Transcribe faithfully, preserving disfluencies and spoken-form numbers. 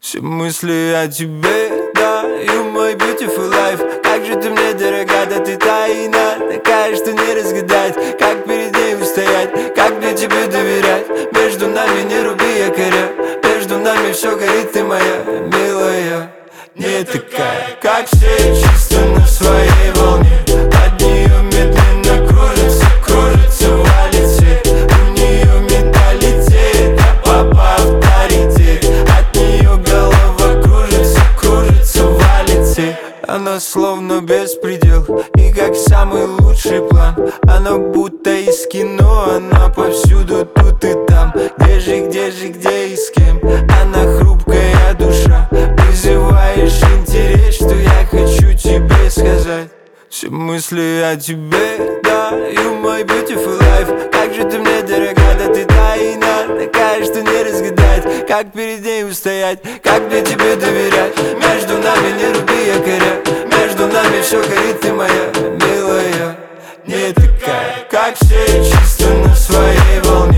Все мысли о тебе, да, you my beautiful life. Как же ты мне дорога, да ты тайна такая, что не разгадать. Как перед ней устоять, как мне тебе доверять. Между нами не руби якоря, между нами все горит, ты моя милая. Не такая, как все, чисто на своей волне. От нее медленно кружится, кружится, валит свет. У нее менталитет, а папа авторитет. От нее голова кружится, кружится, валит свет. Она словно беспредел, и как самый лучший план. Она будто из кино, она повсюду, тут и там. Где же, где же, где и с кем? Она хрупкая душа, вызываешь интерес, что я хочу тебе сказать. Все мысли о тебе, да, you my beautiful life. Как же ты мне дорога, да ты тайна такая, что не разгадать. Как перед ней устоять, как мне тебе доверять. Между нами не руби якоря, между нами все горит, ты моя милая. Не такая, как все, чисто на своей волне.